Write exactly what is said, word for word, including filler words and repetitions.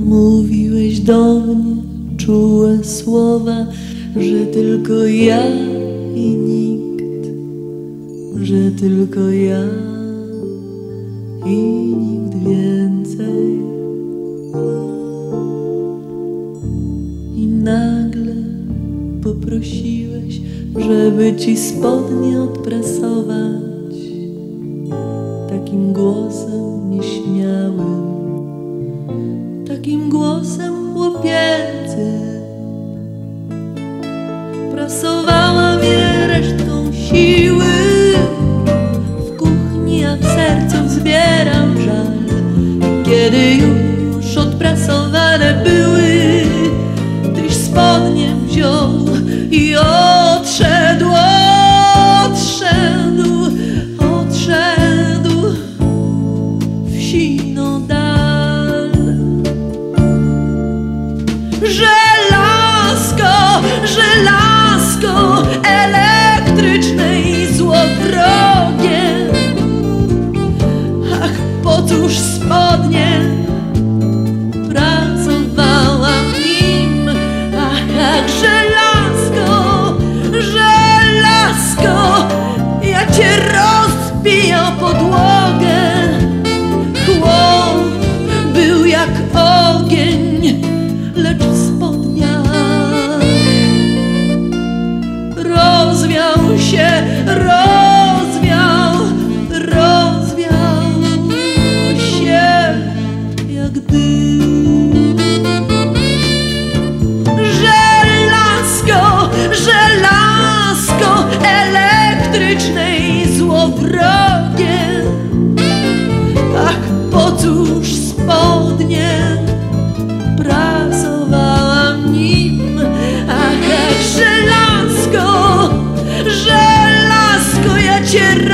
Mówiłeś do mnie czułe słowa, że tylko ja i nikt, że tylko ja i nikt więcej. I nagle poprosiłeś, żeby ci spodnie odprasować, takim głosem nieśmiałym, takim głosem chłopięcym. Prasowała mnie resztką siły w kuchni, a w sercu zbieram żal. Kiedy już odprasowane były, tyś spodnie wziął i odszedł, odszedł, odszedł w siną dal. Żelazko, żelazko elektrycznej złowrogie, ach, po cóż spodnie pracowałam nim, ach, ach, żelazko, żelazko, ja cię rozbijał podłogę. Chłop był jak ogień, lecz w spodniach rozwiał się, rozwiał, rozwiał się jak dym. Żelazko, żelazko elektrycznej złowrogie, ach, po cóż spodnie pracowałam nim, ach, ach, żelazko, żelazko, ja cię